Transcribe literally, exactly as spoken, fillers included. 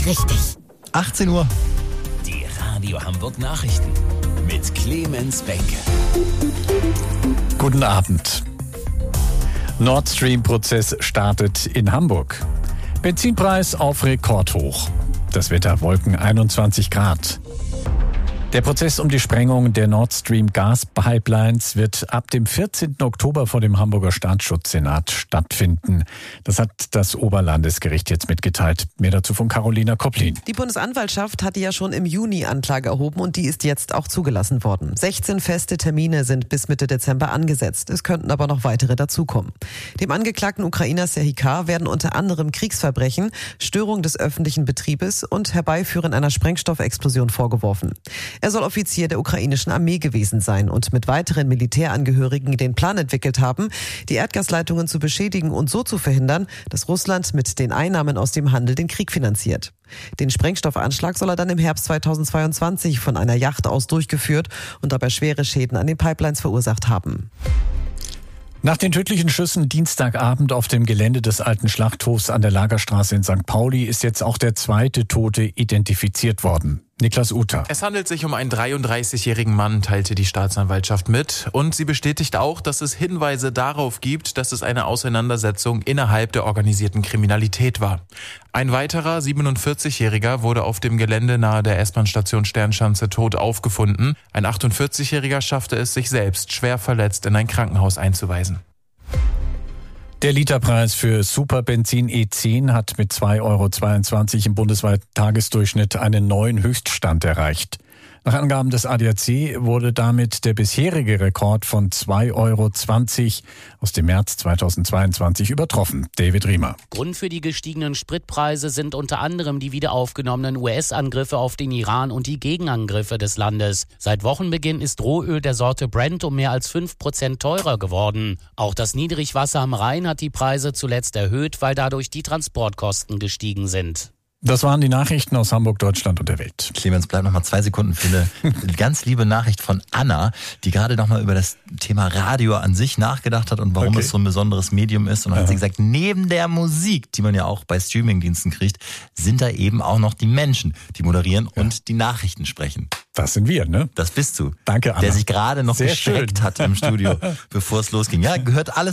richtig, richtig. achtzehn Uhr. Die Radio Hamburg Nachrichten mit Clemens Benke. Guten Abend. Nord Stream-Prozess startet in Hamburg. Benzinpreis auf Rekordhoch. Das Wetter Wolken einundzwanzig Grad. Der Prozess um die Sprengung der Nord Stream Gaspipelines wird ab dem vierzehnten Oktober vor dem Hamburger Staatsschutzsenat stattfinden. Das hat das Oberlandesgericht jetzt mitgeteilt. Mehr dazu von Carolina Kopplin. Die Bundesanwaltschaft hatte ja schon im Juni Anklage erhoben und die ist jetzt auch zugelassen worden. sechzehn feste Termine sind bis Mitte Dezember angesetzt. Es könnten aber noch weitere dazukommen. Dem angeklagten Ukrainer Serhikar werden unter anderem Kriegsverbrechen, Störung des öffentlichen Betriebes und Herbeiführen einer Sprengstoffexplosion vorgeworfen. Er soll Offizier der ukrainischen Armee gewesen sein und mit weiteren Militärangehörigen den Plan entwickelt haben, die Erdgasleitungen zu beschädigen und so zu verhindern, dass Russland mit den Einnahmen aus dem Handel den Krieg finanziert. Den Sprengstoffanschlag soll er dann im Herbst zweitausendzweiundzwanzig von einer Yacht aus durchgeführt und dabei schwere Schäden an den Pipelines verursacht haben. Nach den tödlichen Schüssen Dienstagabend auf dem Gelände des alten Schlachthofs an der Lagerstraße in Sankt Pauli ist jetzt auch der zweite Tote identifiziert worden. Niklas Uter. Es handelt sich um einen dreiunddreißigjährigen Mann, teilte die Staatsanwaltschaft mit. Und sie bestätigt auch, dass es Hinweise darauf gibt, dass es eine Auseinandersetzung innerhalb der organisierten Kriminalität war. Ein weiterer siebenundvierzigjähriger wurde auf dem Gelände nahe der S-Bahn-Station Sternschanze tot aufgefunden. Ein achtundvierzigjähriger schaffte es, sich selbst schwer verletzt in ein Krankenhaus einzuweisen. Der Literpreis für Superbenzin E zehn hat mit zwei Euro zweiundzwanzig im bundesweiten Tagesdurchschnitt einen neuen Höchststand erreicht. Nach Angaben des A D A C wurde damit der bisherige Rekord von zwei Euro zwanzig aus dem März zweitausendzweiundzwanzig übertroffen. David Riemer. Grund für die gestiegenen Spritpreise sind unter anderem die wiederaufgenommenen U S-Angriffe auf den Iran und die Gegenangriffe des Landes. Seit Wochenbeginn ist Rohöl der Sorte Brent um mehr als fünf Prozent teurer geworden. Auch das Niedrigwasser am Rhein hat die Preise zuletzt erhöht, weil dadurch die Transportkosten gestiegen sind. Das waren die Nachrichten aus Hamburg, Deutschland und der Welt. Clemens, bleib noch mal zwei Sekunden für eine ganz liebe Nachricht von Anna, die gerade noch mal über das Thema Radio an sich nachgedacht hat und warum okay. es so ein besonderes Medium ist. Und dann hat sie gesagt, neben der Musik, die man ja auch bei Streamingdiensten kriegt, sind da eben auch noch die Menschen, die moderieren ja. und die Nachrichten sprechen. Das sind wir, ne? Das bist du. Danke, Anna. Der sich gerade noch Sehr gestreckt schön. hat im Studio, bevor es losging. Ja, gehört alles